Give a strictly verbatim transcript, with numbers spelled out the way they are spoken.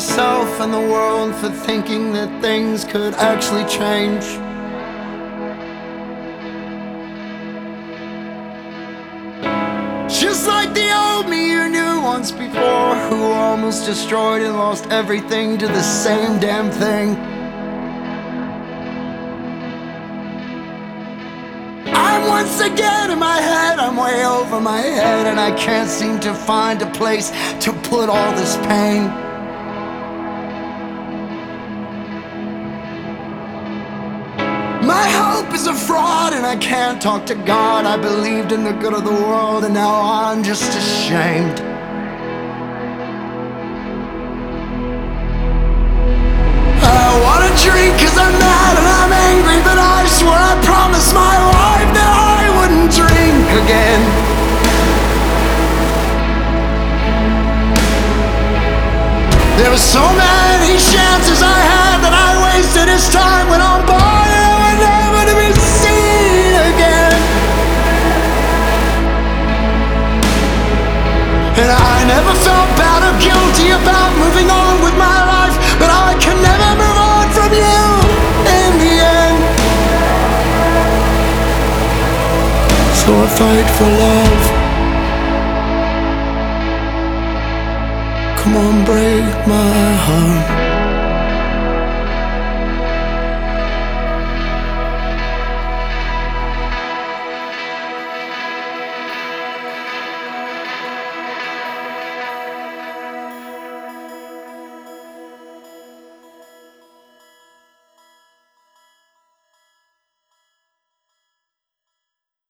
myself and the world for thinking that things could actually change. Just like the old me you knew once before, who almost destroyed and lost everything to the same damn thing. I'm once again in my head, I'm way over my head, and I can't seem to find a place to put all this pain. My hope is a fraud and I can't talk to God. I believed in the good of the world and now I'm just ashamed. I wanna drink cause I'm mad and I'm angry, but I swear I promised my wife that I wouldn't drink again. There were so many chances I had that I wasted his time when I'm bored. And I never felt bad or guilty about moving on with my life, but I can never move on from you in the end. So I fight for love. Come on, break my heart.